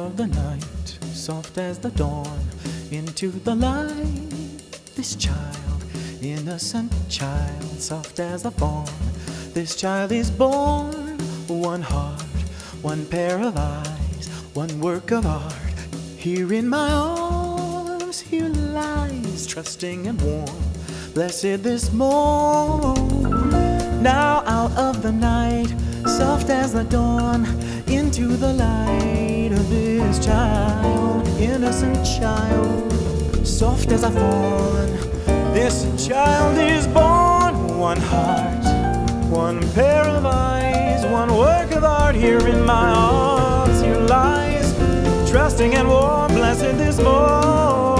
of the night, soft as the dawn, into the light. This child, innocent child, soft as the fawn. This child is born, one heart, one pair of eyes, one work of art. Here in my arms, here lies, trusting and warm, blessed this morn. Now out of the night, soft as the dawn, into the light of this child, innocent child, soft as a fawn. This child is born, one heart, one pair of eyes, one work of art. Here in my arms, here lies, trusting and warm, blessed this morn.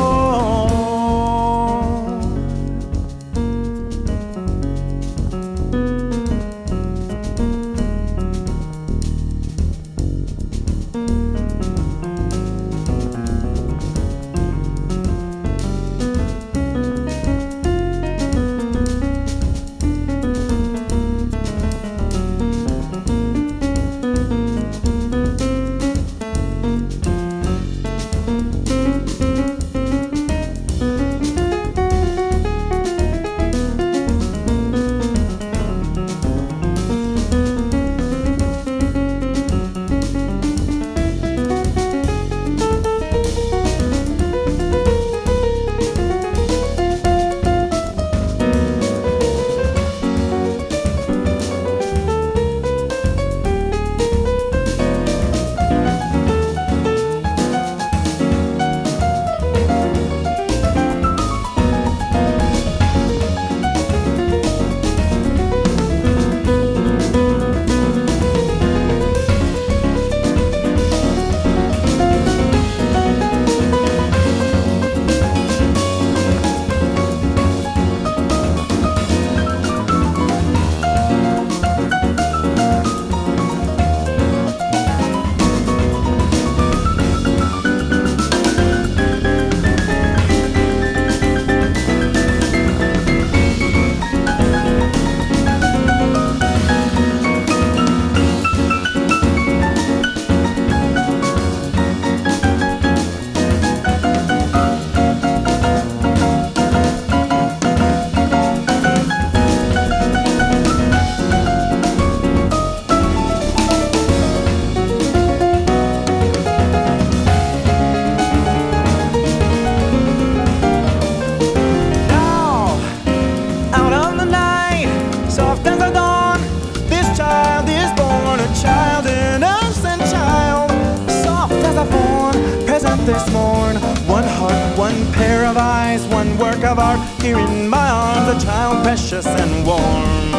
This morn, one heart, one pair of eyes, one work of art. Here in my arms, a child precious and warm.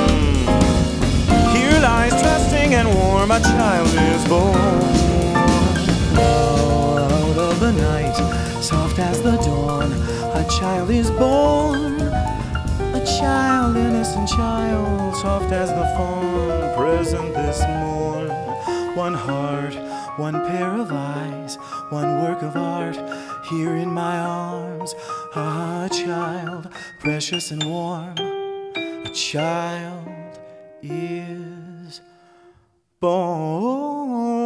Here lies, trusting and warm, a child is born. Oh, out of the night, soft as the dawn, a child is born. A child, innocent child, soft as the fawn, present this morn. One heart, one pair of eyes, one work of art. Here in my arms, a child, precious and warm. A child is born.